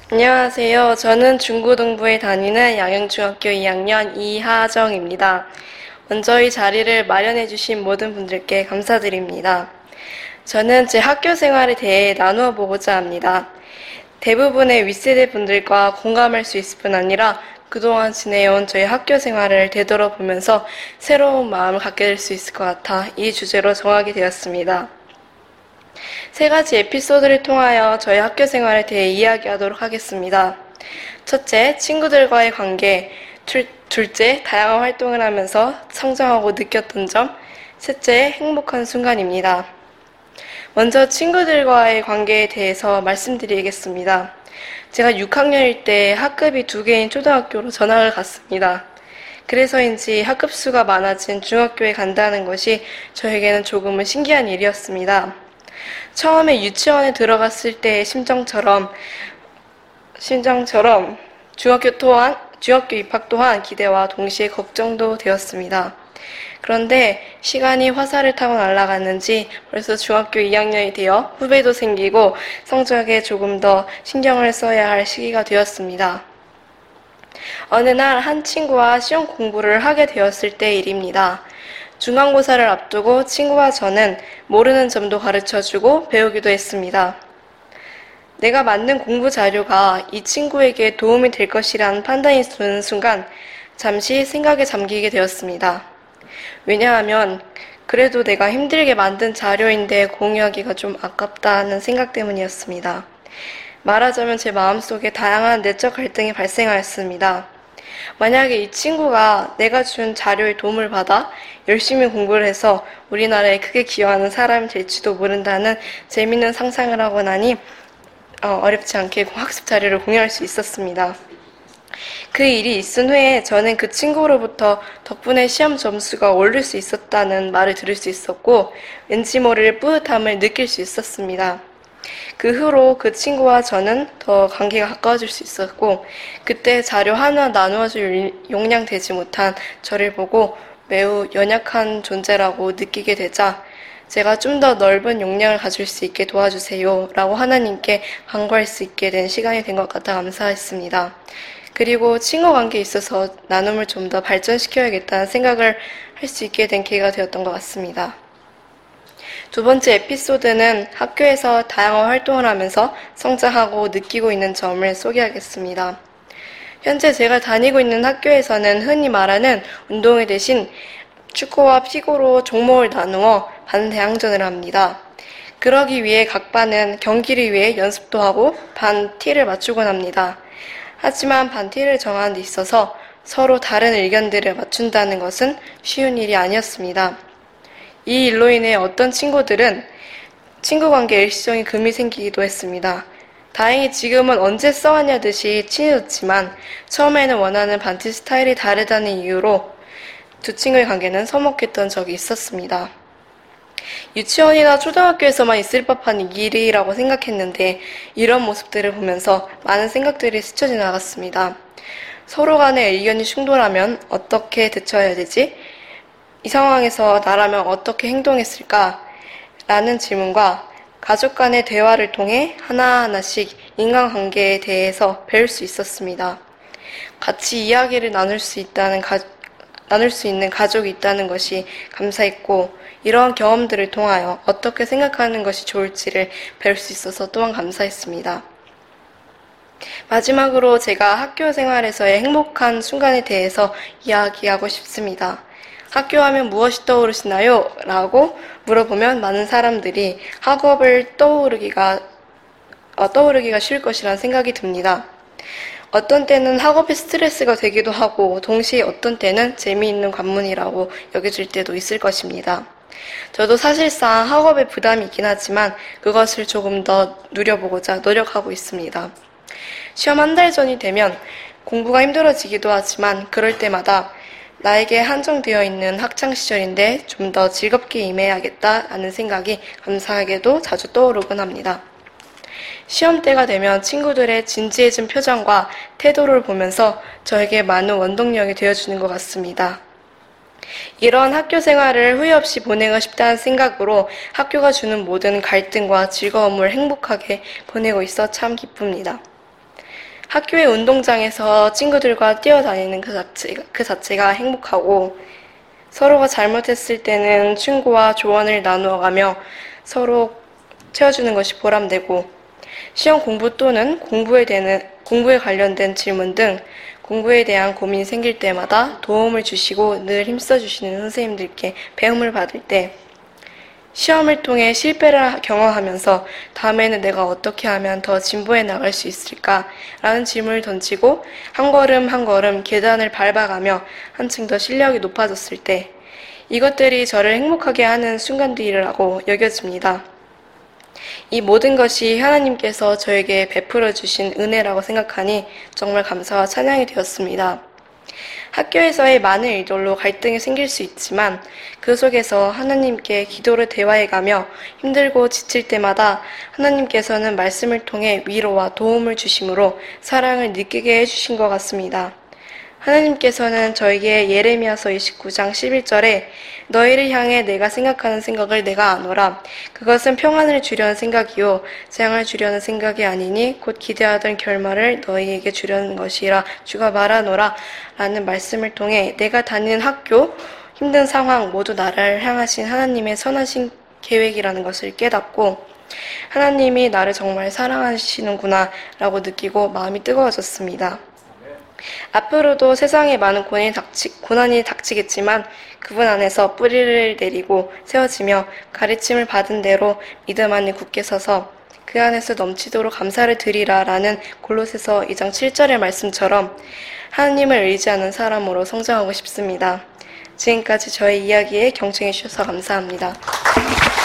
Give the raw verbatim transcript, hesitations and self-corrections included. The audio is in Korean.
안녕하세요. 저는 중고등부에 다니는 양영중학교 이 학년 이하정입니다. 먼저 이 자리를 마련해주신 모든 분들께 감사드립니다. 저는 제 학교 생활에 대해 나누어 보고자 합니다. 대부분의 윗세대 분들과 공감할 수 있을 뿐 아니라 그동안 지내온 저희 학교 생활을 되돌아보면서 새로운 마음을 갖게 될 수 있을 것 같아 이 주제로 정하게 되었습니다. 세 가지 에피소드를 통하여 저희 학교 생활에 대해 이야기하도록 하겠습니다. 첫째, 친구들과의 관계. 둘, 둘째, 다양한 활동을 하면서 성장하고 느꼈던 점. 셋째, 행복한 순간입니다. 먼저 친구들과의 관계에 대해서 말씀드리겠습니다. 제가 육 학년일 때 학급이 두 개인 초등학교로 전학을 갔습니다. 그래서인지 학급 수가 많아진 중학교에 간다는 것이 저에게는 조금은 신기한 일이었습니다. 처음에 유치원에 들어갔을 때의 심정처럼, 심정처럼 중학교 또한, 중학교 입학 또한 기대와 동시에 걱정도 되었습니다. 그런데 시간이 화살을 타고 날아갔는지 벌써 중학교 이 학년이 되어 후배도 생기고 성적에 조금 더 신경을 써야 할 시기가 되었습니다. 어느 날 한 친구와 시험 공부를 하게 되었을 때의 일입니다. 중간고사를 앞두고 친구와 저는 모르는 점도 가르쳐주고 배우기도 했습니다. 내가 만든 공부 자료가 이 친구에게 도움이 될 것이라는 판단이 드는 순간 잠시 생각에 잠기게 되었습니다. 왜냐하면 그래도 내가 힘들게 만든 자료인데 공유하기가 좀 아깝다는 생각 때문이었습니다. 말하자면 제 마음속에 다양한 내적 갈등이 발생하였습니다. 만약에 이 친구가 내가 준 자료의 도움을 받아 열심히 공부를 해서 우리나라에 크게 기여하는 사람이 될지도 모른다는 재미있는 상상을 하고 나니 어, 어렵지 않게 학습 자료를 공유할 수 있었습니다. 그 일이 있은 후에 저는 그 친구로부터 덕분에 시험 점수가 오를 수 있었다는 말을 들을 수 있었고 왠지 모를 뿌듯함을 느낄 수 있었습니다. 그 후로 그 친구와 저는 더 관계가 가까워질 수 있었고 그때 자료 하나 나누어줄 용량 되지 못한 저를 보고 매우 연약한 존재라고 느끼게 되자 제가 좀 더 넓은 용량을 가질 수 있게 도와주세요 라고 하나님께 간구할 수 있게 된 시간이 된 것 같아 감사했습니다. 그리고 친구 관계에 있어서 나눔을 좀 더 발전시켜야겠다는 생각을 할 수 있게 된 계기가 되었던 것 같습니다. 두 번째 에피소드는 학교에서 다양한 활동을 하면서 성장하고 느끼고 있는 점을 소개하겠습니다. 현재 제가 다니고 있는 학교에서는 흔히 말하는 운동회 대신 축구와 피구로 종목을 나누어 반대항전을 합니다. 그러기 위해 각 반은 경기를 위해 연습도 하고 반 티를 맞추곤 합니다. 하지만 반 티를 정하는 데 있어서 서로 다른 의견들을 맞춘다는 것은 쉬운 일이 아니었습니다. 이 일로 인해 어떤 친구들은 친구 관계에 일시적인 금이 생기기도 했습니다. 다행히 지금은 언제 써왔냐듯이 친해졌지만 처음에는 원하는 반티 스타일이 다르다는 이유로 두 친구의 관계는 서먹했던 적이 있었습니다. 유치원이나 초등학교에서만 있을 법한 일이라고 생각했는데 이런 모습들을 보면서 많은 생각들이 스쳐 지나갔습니다. 서로 간의 의견이 충돌하면 어떻게 대처해야 되지? 이 상황에서 나라면 어떻게 행동했을까? 라는 질문과 가족 간의 대화를 통해 하나하나씩 인간관계에 대해서 배울 수 있었습니다. 같이 이야기를 나눌 수 있다는 가, 나눌 수 있는 가족이 있다는 것이 감사했고 이러한 경험들을 통하여 어떻게 생각하는 것이 좋을지를 배울 수 있어서 또한 감사했습니다. 마지막으로 제가 학교 생활에서의 행복한 순간에 대해서 이야기하고 싶습니다. 학교 하면 무엇이 떠오르시나요? 라고 물어보면 많은 사람들이 학업을 떠오르기가, 어, 떠오르기가 쉬울 것이라는 생각이 듭니다. 어떤 때는 학업이 스트레스가 되기도 하고 동시에 어떤 때는 재미있는 관문이라고 여겨질 때도 있을 것입니다. 저도 사실상 학업에 부담이 있긴 하지만 그것을 조금 더 누려보고자 노력하고 있습니다. 시험 한 달 전이 되면 공부가 힘들어지기도 하지만 그럴 때마다 나에게 한정되어 있는 학창시절인데 좀 더 즐겁게 임해야겠다라는 생각이 감사하게도 자주 떠오르곤 합니다. 시험 때가 되면 친구들의 진지해진 표정과 태도를 보면서 저에게 많은 원동력이 되어주는 것 같습니다. 이런 학교 생활을 후회 없이 보내고 싶다는 생각으로 학교가 주는 모든 갈등과 즐거움을 행복하게 보내고 있어 참 기쁩니다. 학교의 운동장에서 친구들과 뛰어다니는 그 자체가, 그 자체가 행복하고, 서로가 잘못했을 때는 친구와 조언을 나누어가며 서로 채워주는 것이 보람되고, 시험 공부 또는 공부에 대한, 공부에 관련된 질문 등 공부에 대한 고민이 생길 때마다 도움을 주시고 늘 힘써주시는 선생님들께 배움을 받을 때, 시험을 통해 실패를 경험하면서 다음에는 내가 어떻게 하면 더 진보해 나갈 수 있을까? 라는 질문을 던지고 한 걸음 한 걸음 계단을 밟아가며 한층 더 실력이 높아졌을 때, 이것들이 저를 행복하게 하는 순간들이라고 여겨집니다. 이 모든 것이 하나님께서 저에게 베풀어 주신 은혜라고 생각하니 정말 감사와 찬양이 되었습니다. 학교에서의 많은 일들로 갈등이 생길 수 있지만 그 속에서 하나님께 기도를 대화해가며 힘들고 지칠 때마다 하나님께서는 말씀을 통해 위로와 도움을 주심으로 사랑을 느끼게 해주신 것 같습니다. 하나님께서는 저에게 예레미야서 이십구 장 십일 절에 너희를 향해 내가 생각하는 생각을 내가 아노라. 그것은 평안을 주려는 생각이요 재앙을 주려는 생각이 아니니 곧 기대하던 결말을 너희에게 주려는 것이라 주가 말하노라. 라는 말씀을 통해 내가 다니는 학교, 힘든 상황 모두 나를 향하신 하나님의 선하신 계획이라는 것을 깨닫고 하나님이 나를 정말 사랑하시는구나 라고 느끼고 마음이 뜨거워졌습니다. 앞으로도 세상에 많은 고난이, 닥치, 고난이 닥치겠지만 그분 안에서 뿌리를 내리고 세워지며 가르침을 받은 대로 믿음 안에 굳게 서서 그 안에서 넘치도록 감사를 드리라 라는 골로새서 이 장 칠 절의 말씀처럼 하나님을 의지하는 사람으로 성장하고 싶습니다. 지금까지 저의 이야기에 경청해 주셔서 감사합니다.